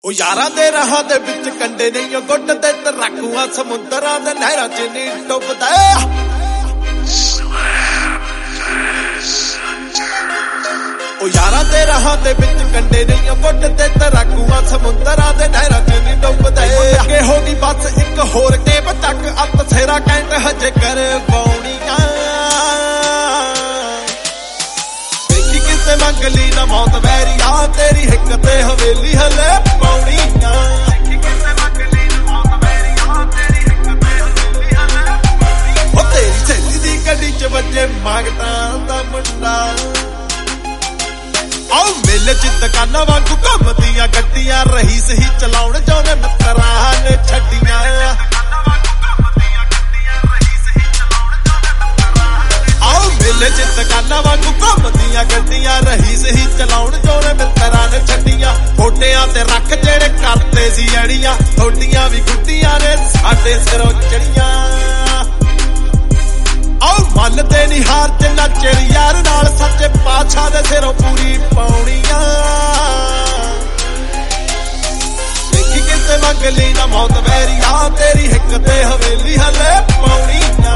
ਉਹ ਯਾਰਾਂ ਦੇ ਰਾਹਾਂ ਦੇ ਵਿੱਚ ਕੰਡੇ ਨਹੀਂ ਗੁੱਟ ਤੇ ਤਰਾਕੂਆਂ ਸਮੁੰਦਰਾਂ ਦੇ ਨਹਿਰਾਂ 'ਚ ਨਹੀਂ ਡੁੱਬਦਾ। ਉਹ ਯਾਰਾਂ ਦੇ ਰਾਹਾਂ ਦੇ ਵਿੱਚ ਕੰਡੇ ਨਹੀਂ ਗੁੱਟ ਤੇ ਤਰਾਕੂਆਂ ਸਮੁੰਦਰਾਂ ਦੇ ਨਹਿਰਾਂ 'ਚ ਨਹੀਂ ਡੁੱਬਦਾ। ਅੱਗੇ ਹੋ ਗਈ ਬਸ ਇੱਕ ਹੋਰ ਟੇਪ ਤੱਕ ਅੱਤ ਸੇਰਾ ਕੈਂਟ ਹਜੇ ਕਰ ਪਾਉਣੀਆਂ। ਦੇਖੀ ਕਿਸੇ ਮੰਗਲੀ ਨਾ ਮੌਤ ਵੈਰੀਆ ਤੇਰੀ ਹਿੱਕ ਤੇ ਹਵੇਲੀ ਹਲੇ ਪਾਉਣੀਆਂ। ਉਹ ਤੇਰੀ ਸਹੇਲੀ ਦੀ ਗੱਡੀ 'ਚ ਵੱਜੇ ਮੰਗਤਾਂ ਦਾ ਮੁੰਡਾ। ਆਓ ਮੇਲੇ 'ਚ ਦੁਕਾਨਾਂ ਵਾਂਗੂ ਘੁੰਮਦੀਆਂ ਗੱਡੀਆਂ ਰਹੀਸ ਹੀ ਚਲਾਉਣ ਚਾਹੁੰਦੇ ਮਿੱਤਰਾਂ ਨੇ ਛੱਡੀਆਂ। ਆਓ ਮੇਲੇ 'ਚ ਦੁਕਾਨਾਂ ਵਾਂਗੂ ਘੁੰਮਦੀਆਂ ਗੱਡੀਆਂ ਰਹੀਸ ਹੀ ਚਲਾਉਣ ਚਾਹੁੰਦੇ ਮਿੱਤਰਾਂ ਨੇ ਛੱਡੀਆਂ। ਫੋਟਿਆਂ ਤੇ ਰੱਖ ਜਿਹੜੇ ਕਰਦੇ ਸੀ ਅੜੀਆਂ ਥੋਡੀਆਂ ਵੀ ਗੁੱਡੀਆਂ ਨੇ ਸਾਡੇ ਸਿਰੋਂ ਚੜੀਆਂ। ਆਓ ਮੰਨਦੇ ਨਹੀਂ ਹਾਰ ਜਿੰਨਾ ਚਿਰ ਯਾਰ ਨਾਲ ਸੱਚੇ ਪਾਤਸ਼ਾਹ ਦੇ ਸਿਰੋਂ ਪੂਰੀ ਪਾਉਣੀਆਂ। ਦੇਖੀ ਕਿਸੇ ਮੰਗਲੀ ਨਾ ਮੌਤ ਵੈਰੀਆ ਤੇਰੀ ਹਿੱਕ ਤੇ ਹਵੇਲੀ ਹਲੇ ਪਾਉਣੀਆਂ।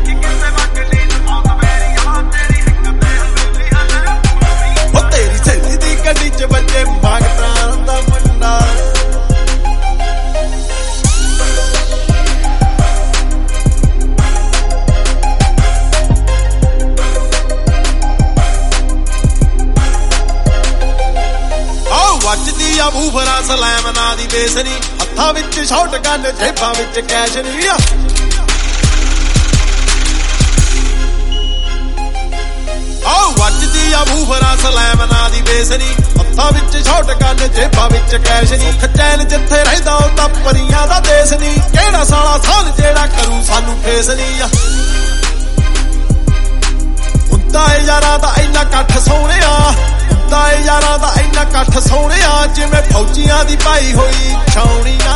ਉਹ ਤੇਰੀ ਸਹੇਲੀ ਦੀ ਗੱਡੀ 'ਚ ਵੱਜੇ ਮੰਗਤਾਂ ਦਾ ਮੁੰਡਾ। ਵੱਜਦੀ ਆ ਬੂਫਰਾਂ ਸਲੈਮ ਨਾਂ ਦੀ ਬੇਸਰੀ ਹੱਥਾਂ ਵਿੱਚ ਸ਼ਾਟ ਗਨ ਜੇਬਾਂ ਵਿੱਚ ਕੈਸ਼ ਨਹੀਂ। ਆਹ ਵੱਜਦੀ ਆ ਬੂਫਰਾਂ ਸਲੈਮ ਨਾਂ ਦੀ ਬੇਸਰੀ ਹੱਥਾਂ ਵਿੱਚ ਸ਼ਾਟ ਗਨ ਜੇਬਾਂ ਵਿੱਚ ਕੈਸ਼ ਨਹੀਂ। ਖਚੈਲ ਜਿੱਥੇ ਰਹਿੰਦਾ ਉਹ ਤਾਂ ਪਰੀਆਂ ਦਾ ਦੇਸ਼ ਨਹੀਂ। ਕਿਹੜਾ ਸਾਲਾ ਸਾਲ ਜਿਹੜਾ ਕਰੂ ਸਾਨੂੰ ਫੇਸ ਨਹੀਂ। ਹੁੰਦਾ ਏ ਯਾਰਾਂ ਦਾ ਇੰਨਾ ਇਕੱਠ ਸੋਹਣਿਆ ਹੁੰਦਾ ਏ ਯਾਰਾਂ ਦਾ ਇੰਨਾ ਇਕੱਠ ਸੋਹਣਿਆ ਜਿਵੇਂ ਫੌਜੀਆਂ ਦੀ ਪਾਈ ਹੋਈ ਛਾਉਣੀਆਂ।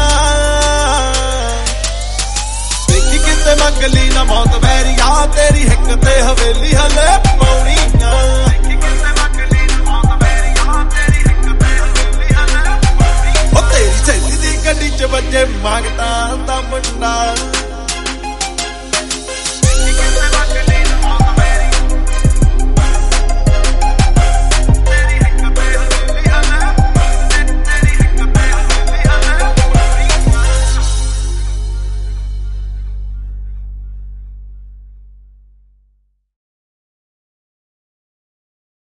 ਦੇਖੀ ਕਿਤੇ ਮੰਗਲੀ ਨਾ ਮੌਤ ਵੈਰੀਆ ਤੇਰੀ ਹਿੱਕ ਤੇ ਹਵੇਲੀ ਹਲੇ ਪਾਉਣੀਆਂ। ਉਹ ਤੇਰੀ ਸਹੇਲੀ ਦੀ ਗੱਡੀ 'ਚ ਵੱਜੇ ਮੰਗਤਾਂ ਦਾ ਮੁੰਡਾ।